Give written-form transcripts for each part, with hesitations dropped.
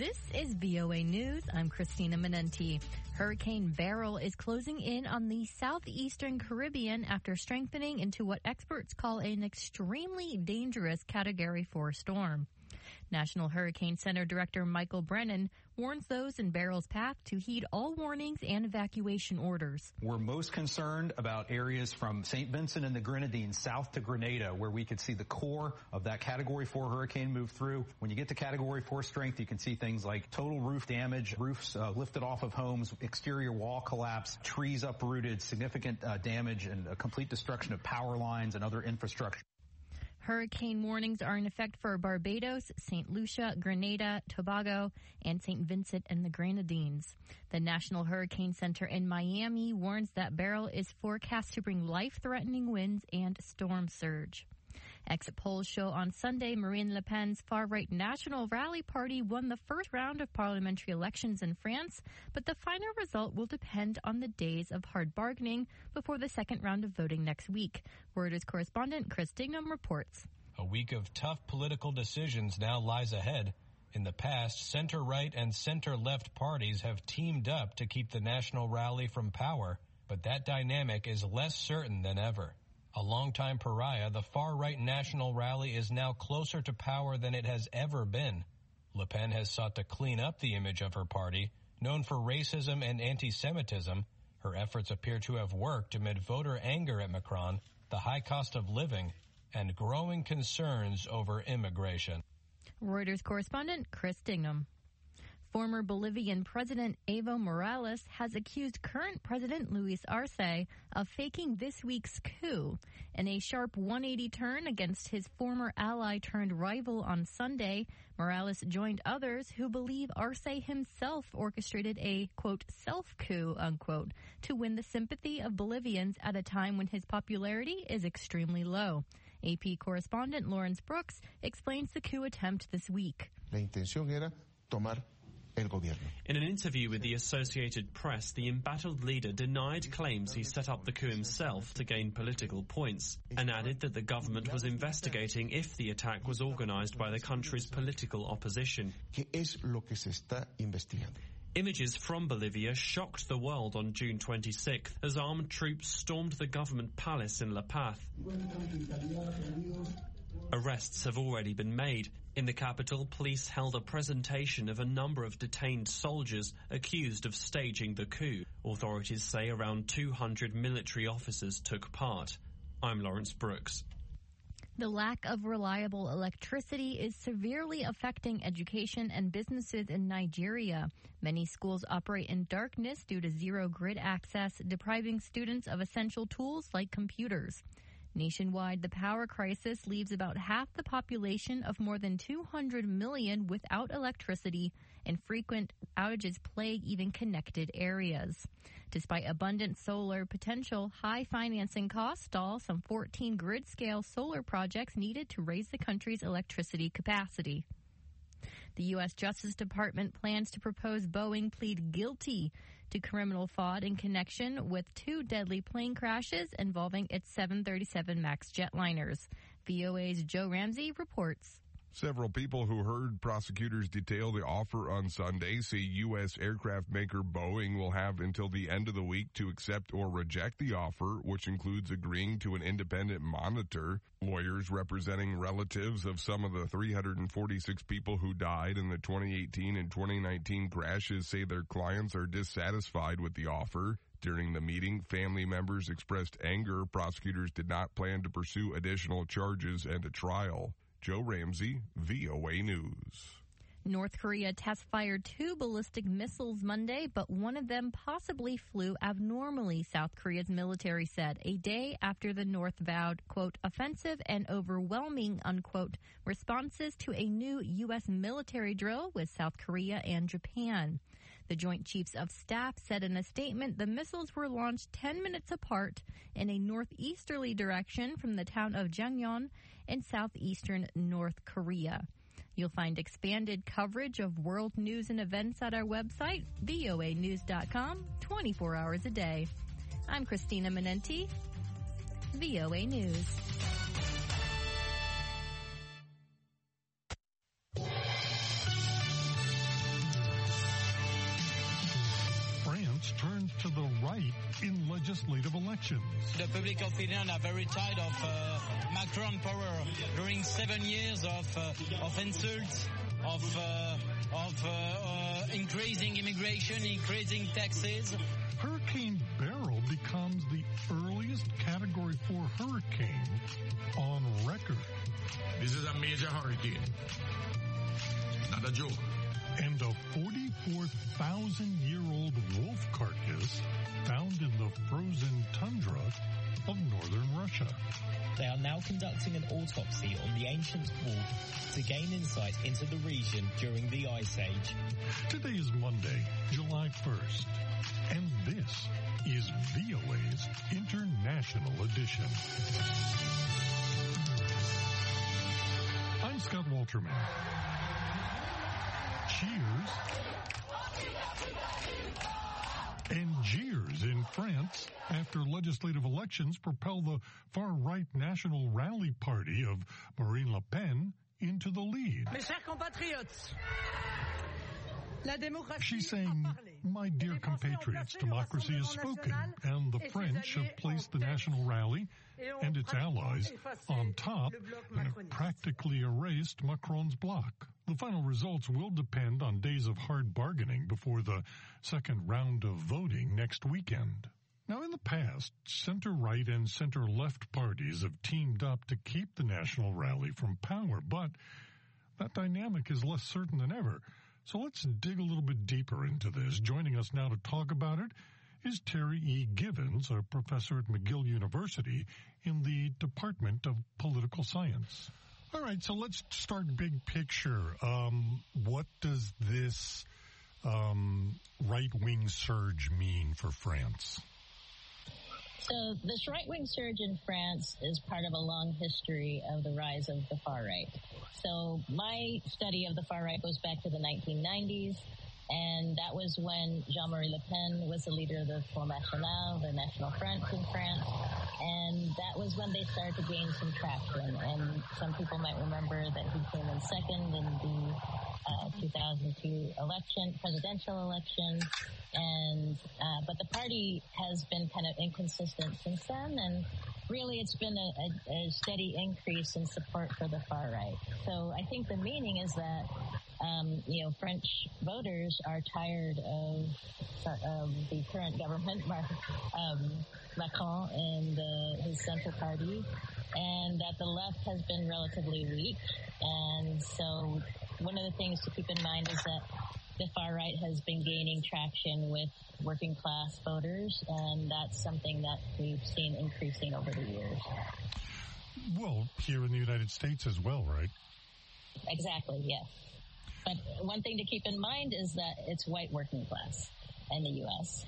This is VOA News. I'm Christina Menenti. Hurricane Beryl is closing in on the southeastern Caribbean after strengthening into what experts call an extremely dangerous Category 4 storm. National Hurricane Center Director Michael Brennan warns those in Beryl's path to heed all warnings and evacuation orders. We're most concerned about areas from St. Vincent and the Grenadines south to Grenada, where we could see the core of that Category 4 hurricane move through. When you get to Category 4 strength, you can see things like total roof damage, roofs lifted off of homes, exterior wall collapse, trees uprooted, significant damage, and a complete destruction of power lines and other infrastructure. Hurricane warnings are in effect for Barbados, St. Lucia, Grenada, Tobago, and St. Vincent and the Grenadines. The National Hurricane Center in Miami warns that Beryl is forecast to bring life-threatening winds and storm surge. Exit polls show on Sunday Marine Le Pen's far-right National Rally Party won the first round of parliamentary elections in France, but the final result will depend on the days of hard bargaining before the second round of voting next week. Reuters correspondent Chris Dignam reports. A week of tough political decisions now lies ahead. In the past, center-right and center-left parties have teamed up to keep the National Rally from power, but that dynamic is less certain than ever. A longtime pariah, the far-right National Rally is now closer to power than it has ever been. Le Pen has sought to clean up the image of her party. Known for racism and anti-Semitism, her efforts appear to have worked amid voter anger at Macron, the high cost of living, and growing concerns over immigration. Reuters correspondent Chris Dignam. Former Bolivian President Evo Morales has accused current President Luis Arce of faking this week's coup. In a sharp 180 turn against his former ally turned rival on Sunday, Morales joined others who believe Arce himself orchestrated a, quote, self-coup, unquote, to win the sympathy of Bolivians at a time when his popularity is extremely low. AP correspondent Lawrence Brooks explains the coup attempt this week. La intención era tomar el gobierno. In an interview with the Associated Press, the embattled leader denied claims he set up the coup himself to gain political points and added that the government was investigating if the attack was organized by the country's political opposition. ¿Qué es lo que se está investigando? Images from Bolivia shocked the world on June 26th as armed troops stormed the government palace in La Paz. Arrests have already been made. In the capital, police held a presentation of a number of detained soldiers accused of staging the coup. Authorities say around 200 military officers took part. I'm Lawrence Brooks. The lack of reliable electricity is severely affecting education and businesses in Nigeria. Many schools operate in darkness due to zero grid access, depriving students of essential tools like computers. Nationwide, the power crisis leaves about half the population of more than 200 million without electricity, and frequent outages plague even connected areas. Despite abundant solar potential, high financing costs stall some 14 grid-scale solar projects needed to raise the country's electricity capacity. The U.S. Justice Department plans to propose Boeing plead guilty to criminal fraud in connection with 2 deadly plane crashes involving its 737 MAX jetliners. VOA's Joe Ramsey reports. Several people who heard prosecutors detail the offer on Sunday say U.S. aircraft maker Boeing will have until the end of the week to accept or reject the offer, which includes agreeing to an independent monitor. Lawyers representing relatives of some of the 346 people who died in the 2018 and 2019 crashes say their clients are dissatisfied with the offer. During the meeting, family members expressed anger. Prosecutors did not plan to pursue additional charges and a trial. Joe Ramsey, VOA News. North Korea test-fired 2 ballistic missiles Monday, but one of them possibly flew abnormally, South Korea's military said, a day after the North vowed, quote, offensive and overwhelming, unquote, responses to a new U.S. military drill with South Korea and Japan. The Joint Chiefs of Staff said in a statement the missiles were launched 10 minutes apart in a northeasterly direction from the town of Jangyon in southeastern North Korea. You'll find expanded coverage of world news and events at our website, voanews.com, 24 hours a day. I'm Christina Menenti, VOA News. legislative elections. The public opinion are very tired of Macron power during 7 years of insults, of increasing immigration, increasing taxes. Hurricane Beryl becomes the earliest Category 4 hurricane on record. This is a major hurricane, not a joke. And a 44,000-year-old wolf carcass found in the frozen tundra of northern Russia. They are now conducting an autopsy on the ancient wolf to gain insight into the region during the Ice Age. Today is Monday, July 1st, and this is VOA's International Edition. I'm Scott Walterman. Cheers and jeers in France after legislative elections propel the far-right National Rally Party of Marine Le Pen into the lead. Mes chers compatriotes, she's saying, my dear compatriots, democracy has spoken, and the French have placed the National Rally and its allies on top and have practically erased Macron's bloc. The final results will depend on days of hard bargaining before the second round of voting next weekend. Now, in the past, center-right and center-left parties have teamed up to keep the National Rally from power, but that dynamic is less certain than ever. So let's dig a little bit deeper into this. Joining us now to talk about it is Terry E. Givens, a professor at McGill University in the Department of Political Science. All right, so let's start big picture. What does this right-wing surge mean for France? So this right-wing surge in France is part of a long history of the rise of the far right. So my study of the far right goes back to the 1990s, and that was when Jean-Marie Le Pen was the leader of the Front National, the National Front in France, and that was when they started to gain some traction. And some people might remember that he came in second in the 2002 presidential election, and but the party has been kind of inconsistent since then, and really it's been a steady increase in support for the far right. So I think the meaning is that French voters are tired of the current government, Macron and his center party, and that the left has been relatively weak. And so one of the things to keep in mind is that the far right has been gaining traction with working class voters, and that's something that we've seen increasing over the years. Well, here in the United States as well, right? Exactly, yes. But one thing to keep in mind is that it's white working class in the U.S.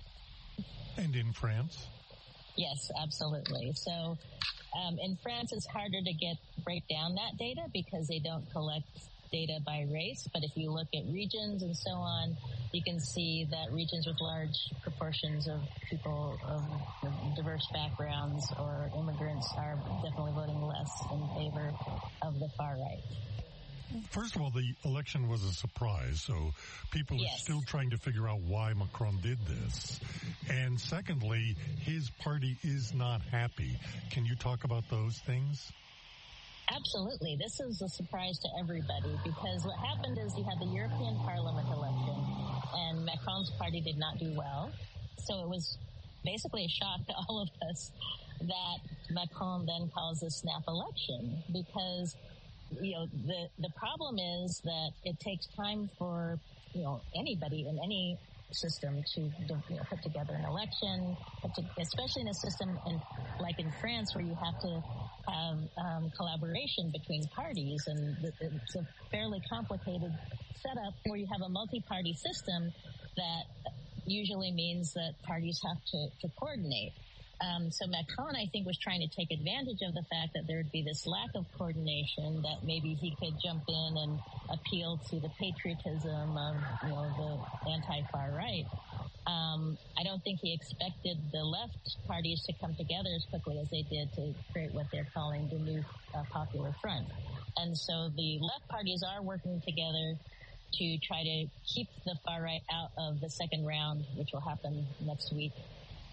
And in France? Yes, absolutely. So in France, it's harder to break down that data because they don't collect data by race. But if you look at regions and so on, you can see that regions with large proportions of people of diverse backgrounds or immigrants are definitely voting less in favor of the far right. First of all, the election was a surprise, so people are still trying to figure out why Macron did this. And secondly, his party is not happy. Can you talk about those things? Absolutely. This is a surprise to everybody because what happened is you had the European Parliament election and Macron's party did not do well. So it was basically a shock to all of us that Macron then calls a snap election because the problem is that it takes time for, anybody in any system to put together an election, especially in a system like in France where you have to have collaboration between parties, and it's a fairly complicated setup where you have a multi-party system that usually means that parties have to coordinate. So Macron, I think, was trying to take advantage of the fact that there would be this lack of coordination, that maybe he could jump in and appeal to the patriotism of, the anti-far right. I don't think he expected the left parties to come together as quickly as they did to create what they're calling the new Popular Front. And so the left parties are working together to try to keep the far right out of the second round, which will happen next week.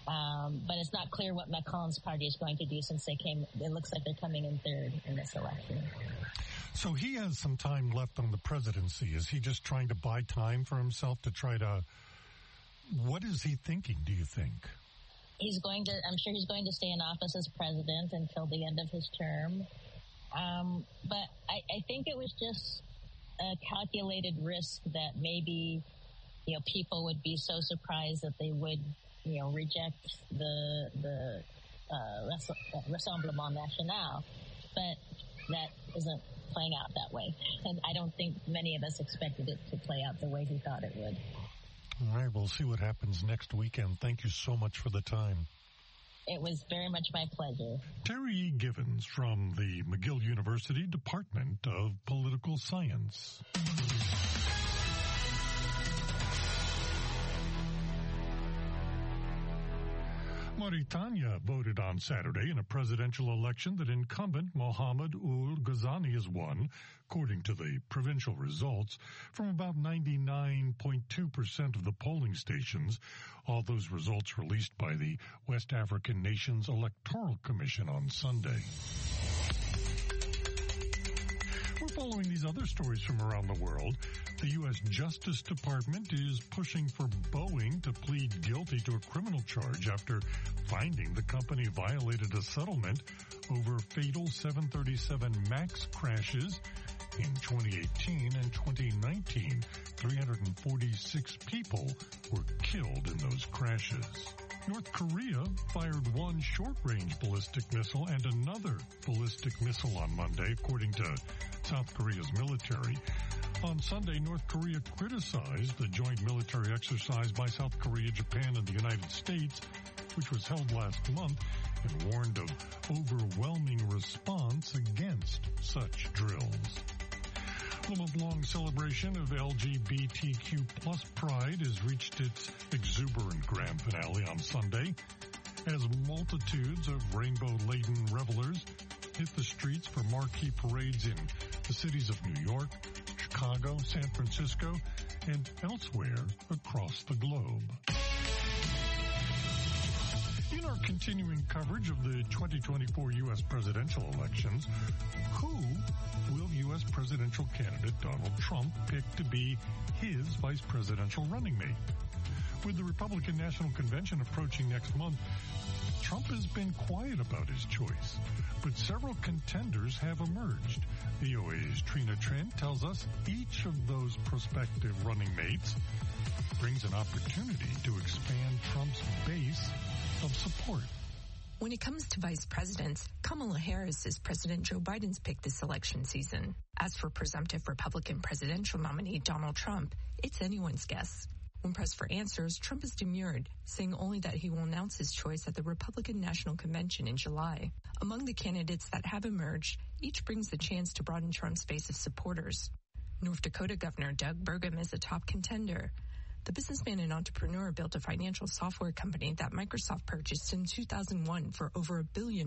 But it's not clear what Macron's party is going to do since it looks like they're coming in third in this election. So he has some time left on the presidency. Is he just trying to buy time for himself to try to... What is he thinking, do you think? I'm sure he's going to stay in office as president until the end of his term. But I think it was just a calculated risk that maybe, people would be so surprised that they would, reject the Rassemblement National. But that isn't playing out that way. And I don't think many of us expected it to play out the way he thought it would. All right, we'll see what happens next weekend. Thank you so much for the time. It was very much my pleasure. Terry E. Givens from the McGill University Department of Political Science. Mauritania voted on Saturday in a presidential election that incumbent Mohamed Ould Ghazouani has won, according to the provincial results, from about 99.2% of the polling stations. All those results released by the West African Nations Electoral Commission on Sunday. We're following these other stories from around the world. The U.S. Justice Department is pushing for Boeing to plead guilty to a criminal charge after finding the company violated a settlement over fatal 737 MAX crashes in 2018 and 2019. 346 people were killed in those crashes. North Korea fired one short-range ballistic missile and another ballistic missile on Monday, according to South Korea's military. On Sunday, North Korea criticized the joint military exercise by South Korea, Japan, and the United States, which was held last month, and warned of overwhelming response against such drills. The month-long celebration of LGBTQ plus pride has reached its exuberant grand finale on Sunday, as multitudes of rainbow-laden revelers hit the streets for marquee parades in the cities of New York, Chicago, San Francisco, and elsewhere across the globe. In our continuing coverage of the 2024 U.S. presidential elections, who will U.S. presidential candidate Donald Trump pick to be his vice presidential running mate? With the Republican National Convention approaching next month, Trump has been quiet about his choice, but several contenders have emerged. VOA's Trina Trent tells us each of those prospective running mates brings an opportunity to expand Trump's base of support. When it comes to vice presidents, Kamala Harris is President Joe Biden's pick this election season. As for presumptive Republican presidential nominee Donald Trump, it's anyone's guess. When pressed for answers, Trump has demurred, saying only that he will announce his choice at the Republican National Convention in July. Among the candidates that have emerged, each brings the chance to broaden Trump's base of supporters. North Dakota Governor Doug Burgum is a top contender. The businessman and entrepreneur built a financial software company that Microsoft purchased in 2001 for over $1 billion.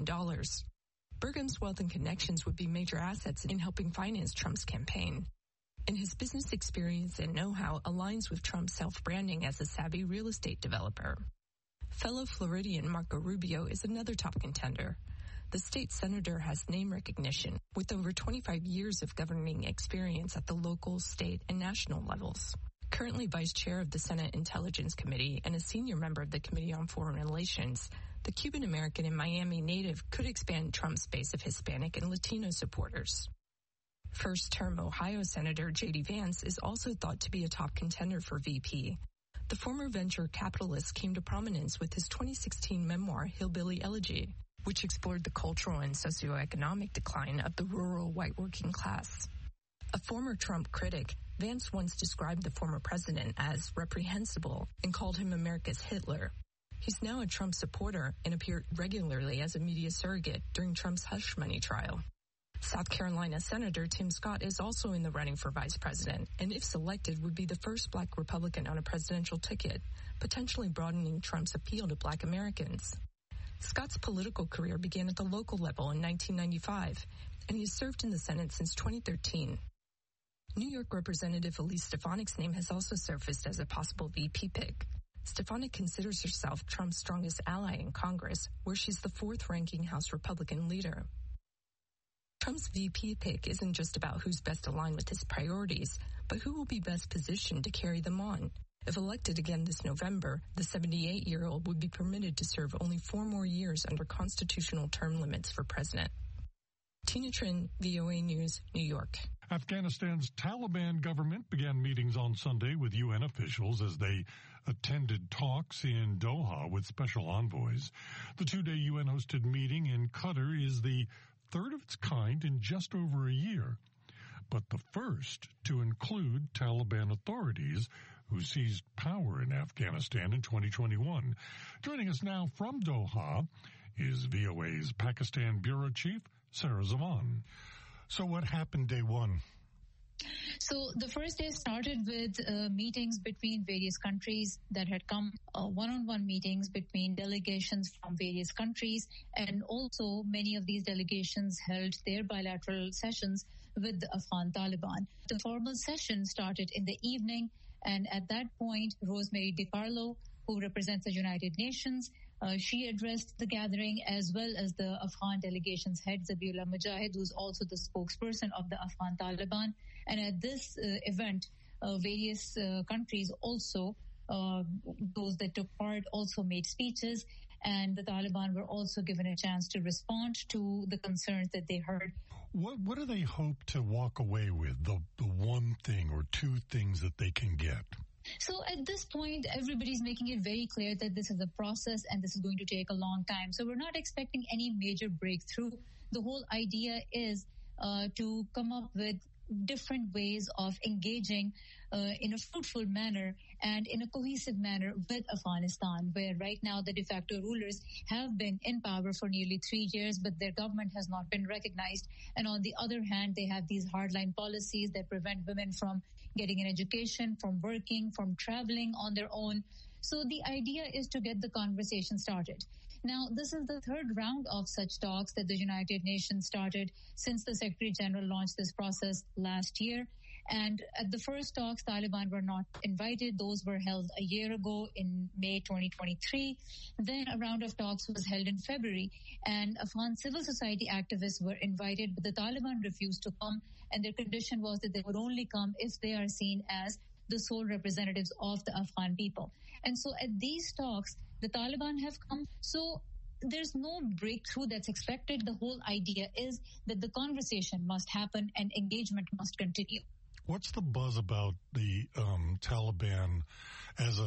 Burgum's wealth and connections would be major assets in helping finance Trump's campaign. And his business experience and know-how aligns with Trump's self-branding as a savvy real estate developer. Fellow Floridian Marco Rubio is another top contender. The state senator has name recognition, with over 25 years of governing experience at the local, state, and national levels. Currently vice chair of the Senate Intelligence Committee and a senior member of the Committee on Foreign Relations, the Cuban-American and Miami native could expand Trump's base of Hispanic and Latino supporters. First-term Ohio Senator J.D. Vance is also thought to be a top contender for VP. The former venture capitalist came to prominence with his 2016 memoir, Hillbilly Elegy, which explored the cultural and socioeconomic decline of the rural white working class. A former Trump critic, Vance once described the former president as reprehensible and called him America's Hitler. He's now a Trump supporter and appeared regularly as a media surrogate during Trump's hush money trial. South Carolina Senator Tim Scott is also in the running for vice president, and if selected, would be the first black Republican on a presidential ticket, potentially broadening Trump's appeal to black Americans. Scott's political career began at the local level in 1995, and he has served in the Senate since 2013. New York Representative Elise Stefanik's name has also surfaced as a possible VP pick. Stefanik considers herself Trump's strongest ally in Congress, where she's the fourth-ranking House Republican leader. Trump's VP pick isn't just about who's best aligned with his priorities, but who will be best positioned to carry them on. If elected again this November, the 78-year-old would be permitted to serve only 4 more years under constitutional term limits for president. Tina Trin, VOA News, New York. Afghanistan's Taliban government began meetings on Sunday with UN officials as they attended talks in Doha with special envoys. The 2-day UN-hosted meeting in Qatar is the third of its kind in just over a year, but the first to include Taliban authorities who seized power in Afghanistan in 2021. Joining us now from Doha is VOA's Pakistan Bureau Chief, Sarah Zaman. So what happened day one? So the first day started with meetings between various countries that had come, one-on-one meetings between delegations from various countries, and also many of these delegations held their bilateral sessions with the Afghan Taliban. The formal session started in the evening, and at that point, Rosemary DiCarlo, who represents the United Nations, she addressed the gathering, as well as the Afghan delegation's head, Zabiullah Mujahid, who's also the spokesperson of the Afghan Taliban. And at this event, various countries also, those that took part, also made speeches, and the Taliban were also given a chance to respond to the concerns that they heard. What do they hope to walk away with, the one thing or two things that they can get? So at this point, everybody's making it very clear that this is a process and this is going to take a long time. So we're not expecting any major breakthrough. The whole idea is to come up with different ways of engaging in a fruitful manner and in a cohesive manner with Afghanistan, where right now the de facto rulers have been in power for nearly 3 years, but their government has not been recognized. And on the other hand, they have these hardline policies that prevent women from getting an education, from working, from traveling on their own. So the idea is to get the conversation started. Now, this is the third round of such talks that the United Nations started since the Secretary General launched this process last year. And at the first talks, Taliban were not invited. Those were held a year ago in May 2023. Then a round of talks was held in February, and Afghan civil society activists were invited, but the Taliban refused to come, and their condition was that they would only come if they are seen as the sole representatives of the Afghan people. And so at these talks, the Taliban have come. So there's no breakthrough that's expected. The whole idea is that the conversation must happen and engagement must continue. What's the buzz about the Taliban as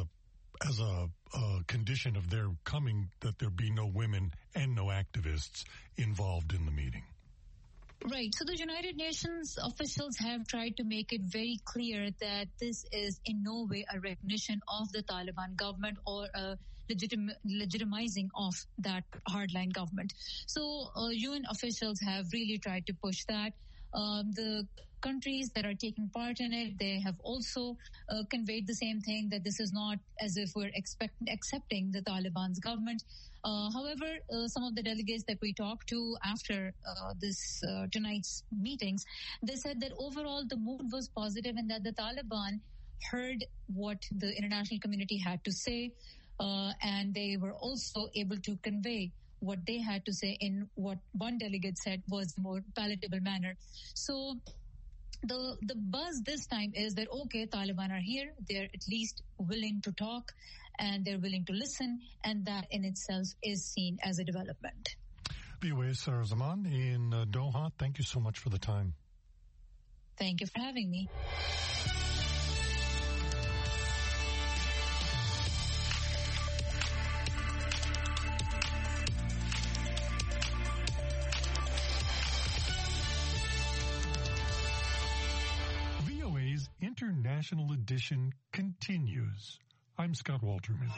a condition of their coming, that there be no women and no activists involved in the meeting? Right. So the United Nations officials have tried to make it very clear that this is in no way a recognition of the Taliban government or a legitimizing of that hardline government. So UN officials have really tried to push that. The countries that are taking part in it, they have also conveyed the same thing, that this is not as if we're accepting the Taliban's government. However, some of the delegates that we talked to after this tonight's meetings, they said that overall the mood was positive and that the Taliban heard what the international community had to say, and they were also able to convey what they had to say in what one delegate said was a more palatable manner. So the buzz this time is that, okay, Taliban are here, they're at least willing to talk and they're willing to listen, and that in itself is seen as a development. VOA's Sarah Zaman in Doha, thank you so much for the time. Thank you for having me. International edition continues. I'm Scott Walterman.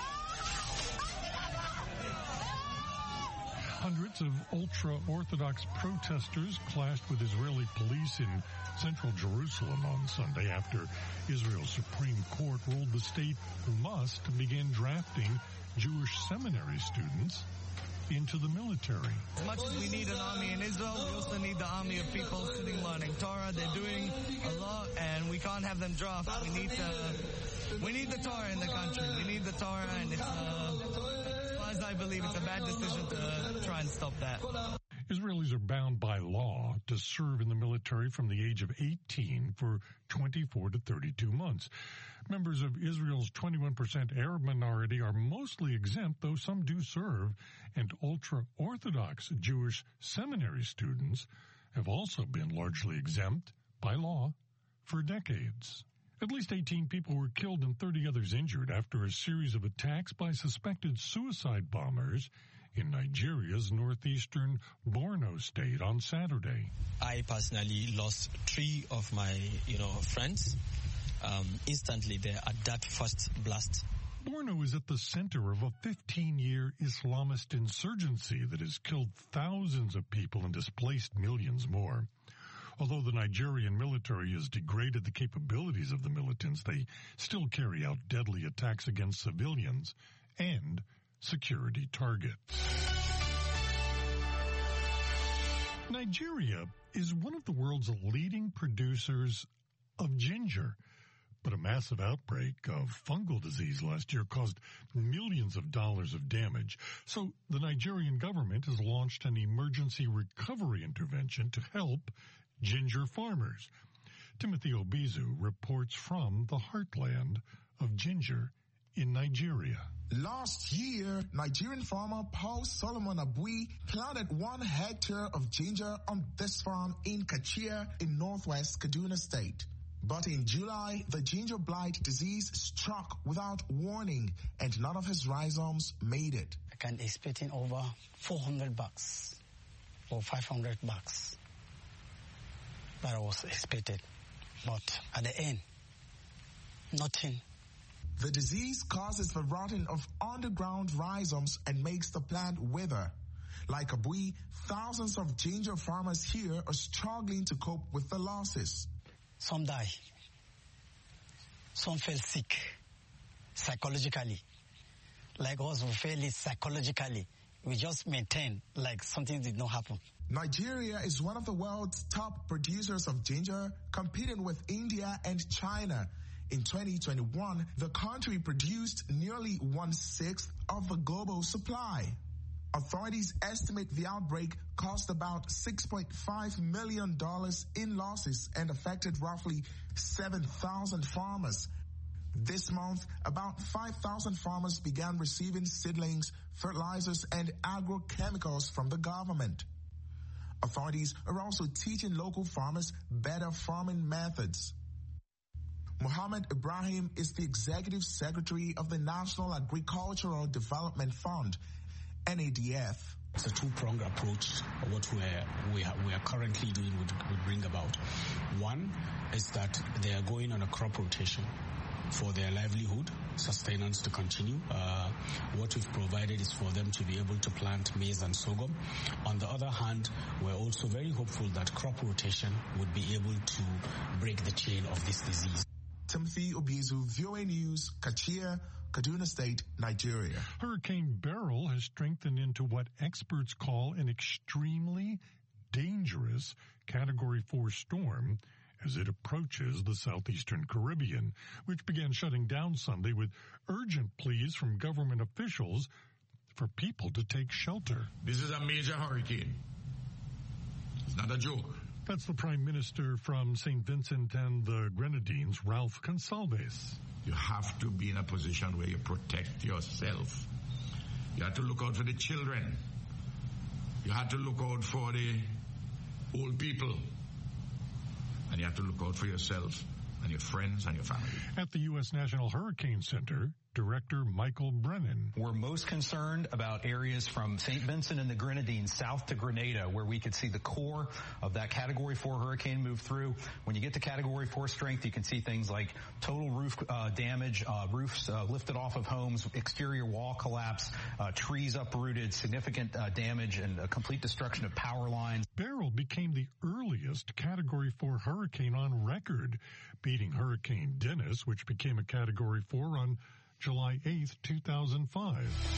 Hundreds of ultra-Orthodox protesters clashed with Israeli police in central Jerusalem on Sunday after Israel's Supreme Court ruled the state must begin drafting Jewish seminary students into the military. As much as we need an army in Israel, we also need the army of people sitting learning Torah. They're doing a lot, and we can't have them draft. We need to We need the Torah in the country. We need the Torah, and it's, as far as I believe, it's a bad decision to try and stop that. Israelis are bound by law to serve in the military from the age of 18 for 24 to 32 months. Members of Israel's 21% Arab minority are mostly exempt, though some do serve, and ultra-Orthodox Jewish seminary students have also been largely exempt by law for decades. At least 18 people were killed and 30 others injured after a series of attacks by suspected suicide bombers in Nigeria's northeastern Borno state on Saturday. I personally lost 3 of my, friends instantly there at that first blast. Borno is at the center of a 15-year Islamist insurgency that has killed thousands of people and displaced millions more. Although the Nigerian military has degraded the capabilities of the militants, they still carry out deadly attacks against civilians and security targets. Nigeria is one of the world's leading producers of ginger, but a massive outbreak of fungal disease last year caused millions of dollars of damage. So the Nigerian government has launched an emergency recovery intervention to help ginger farmers. Timothy Obizu reports from the heartland of ginger in Nigeria. Last year, Nigerian farmer Paul Solomon Abui planted 1 hectare of ginger on this farm in Kachia in northwest Kaduna State. But in July, the ginger blight disease struck without warning, and none of his rhizomes made it. I can expect over $400 or $500 that I was expected. But at the end, nothing. The disease causes the rotting of underground rhizomes and makes the plant wither. Like Abui, thousands of ginger farmers here are struggling to cope with the losses. Some die. Some fell sick psychologically. Like us, we feel it psychologically. We just maintain like something did not happen. Nigeria is one of the world's top producers of ginger, competing with India and China. In 2021, the country produced nearly 1/6 of the global supply. Authorities estimate the outbreak cost about $6.5 million in losses and affected roughly 7,000 farmers. This month, about 5,000 farmers began receiving seedlings, fertilizers, and agrochemicals from the government. Authorities are also teaching local farmers better farming methods. Muhammad Ibrahim is the executive secretary of the National Agricultural Development Fund, NADF. It's a two-pronged approach. What we are currently doing would bring about. One is that they are going on a crop rotation for their livelihood, sustenance to continue. What we've provided is for them to be able to plant maize and sorghum. On the other hand, we're also very hopeful that crop rotation would be able to break the chain of this disease. Timothy Obizu, VOA News, Kachia, Kaduna State, Nigeria. Hurricane Beryl has strengthened into what experts call an extremely dangerous Category 4 storm as it approaches the southeastern Caribbean, which began shutting down Sunday with urgent pleas from government officials for people to take shelter. This is a major hurricane. It's not a joke. That's the Prime Minister from St. Vincent and the Grenadines, Ralph Gonsalves. You have to be in a position where you protect yourself. You have to look out for the children. You have to look out for the old people. And you have to look out for yourself and your friends and your family. At the U.S. National Hurricane Center, Director Michael Brennan. We're most concerned about areas from St. Vincent and the Grenadines south to Grenada, where we could see the core of that Category 4 hurricane move through. When you get to Category 4 strength, you can see things like total roof damage, roofs lifted off of homes, exterior wall collapse, trees uprooted, significant damage, and a complete destruction of power lines. Beryl became the earliest Category 4 hurricane on record, beating Hurricane Dennis, which became a Category 4 on July 8th, 2005.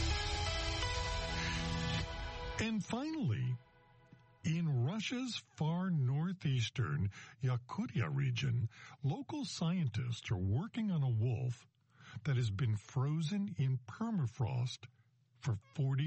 And finally, in Russia's far northeastern Yakutia region, local scientists are working on a wolf that has been frozen in permafrost for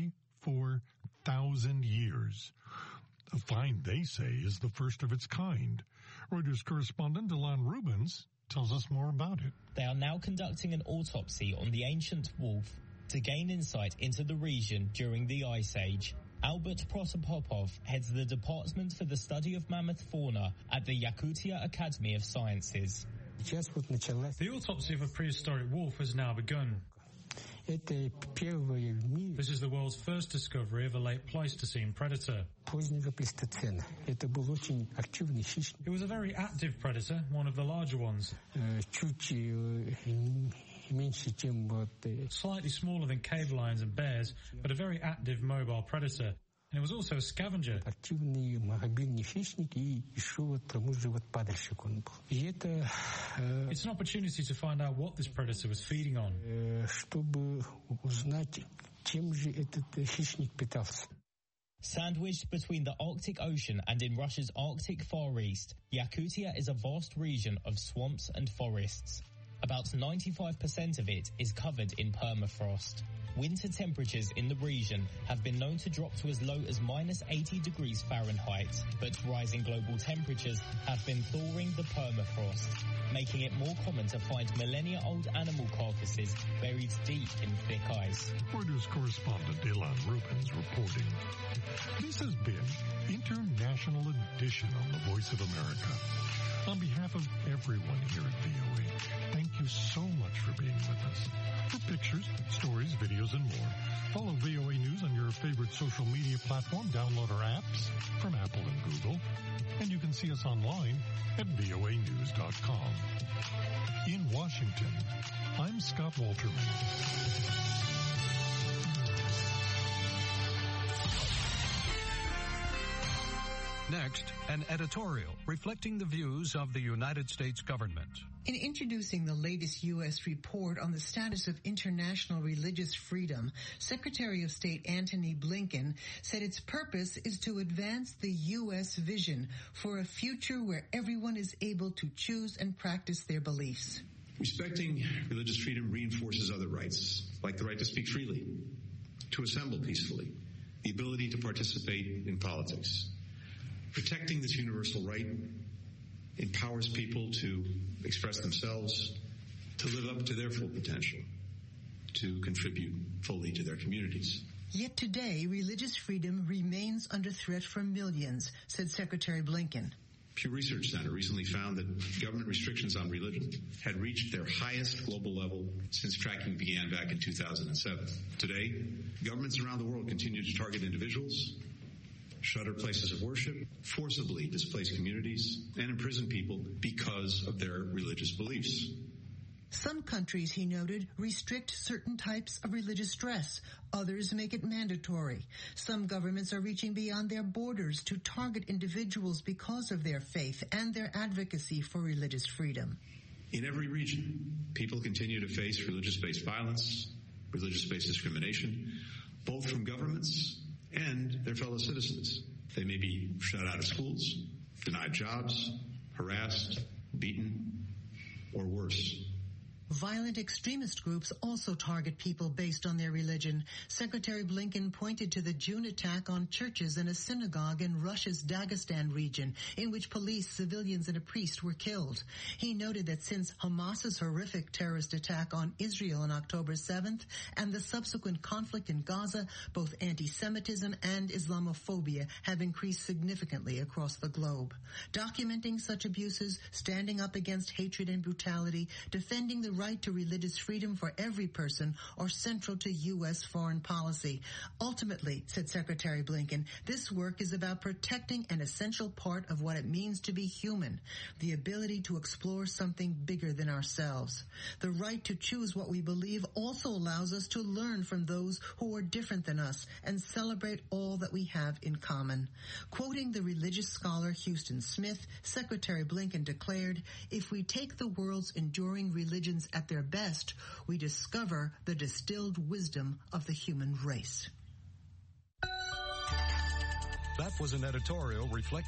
44,000 years. A find, they say, is the first of its kind. Reuters correspondent Dylan Rubens tells us more about it. They are now conducting an autopsy on the ancient wolf to gain insight into the region during the Ice Age. Albert Protopopov heads the Department for the Study of Mammoth Fauna at the Yakutia Academy of Sciences. The autopsy of a prehistoric wolf has now begun. This is the world's first discovery of a late Pleistocene predator. It was a very active predator, one of the larger ones. Slightly smaller than cave lions and bears, but a very active mobile predator. And it was also a scavenger. It's an opportunity to find out what this predator was feeding on. Sandwiched between the Arctic Ocean and in Russia's Arctic Far East, Yakutia is a vast region of swamps and forests. About 95% of it is covered in permafrost. Winter temperatures in the region have been known to drop to as low as -80 degrees Fahrenheit, but rising global temperatures have been thawing the permafrost, making it more common to find millennia-old animal carcasses buried deep in thick ice. Reuters correspondent Dylan Rubens reporting. This has been International Edition on the Voice of America. On behalf of everyone here at VOA, thank you so much for being with us. For pictures, stories, videos, and more, follow VOA News on your favorite social media platform. Download our apps from Apple and Google. And you can see us online at voanews.com. In Washington, I'm Scott Walterman. Next, an editorial reflecting the views of the United States government. In introducing the latest U.S. report on the status of international religious freedom, Secretary of State Antony Blinken said its purpose is to advance the U.S. vision for a future where everyone is able to choose and practice their beliefs. Respecting religious freedom reinforces other rights, like the right to speak freely, to assemble peacefully, the ability to participate in politics. Protecting this universal right empowers people to express themselves, to live up to their full potential, to contribute fully to their communities. Yet today, religious freedom remains under threat for millions, said Secretary Blinken. Pew Research Center recently found that government restrictions on religion had reached their highest global level since tracking began back in 2007. Today, governments around the world continue to target individuals, shutter places of worship, forcibly displace communities, and imprison people because of their religious beliefs. Some countries, he noted, restrict certain types of religious dress. Others make it mandatory. Some governments are reaching beyond their borders to target individuals because of their faith and their advocacy for religious freedom. In every region, people continue to face religious-based violence, religious-based discrimination, both from governments and their fellow citizens. They may be shut out of schools, denied jobs, harassed, beaten, or worse. Violent extremist groups also target people based on their religion. Secretary Blinken pointed to the June attack on churches and a synagogue in Russia's Dagestan region, in which police, civilians, and a priest were killed. He noted that since Hamas's horrific terrorist attack on Israel on October 7th and the subsequent conflict in Gaza, both anti-Semitism and Islamophobia have increased significantly across the globe. Documenting such abuses, standing up against hatred and brutality, defending the right to religious freedom for every person are central to U.S. foreign policy. Ultimately, said Secretary Blinken, this work is about protecting an essential part of what it means to be human, the ability to explore something bigger than ourselves. The right to choose what we believe also allows us to learn from those who are different than us and celebrate all that we have in common. Quoting the religious scholar Houston Smith, Secretary Blinken declared, "If we take the world's enduring religions at their best, we discover the distilled wisdom of the human race." That was an editorial reflecting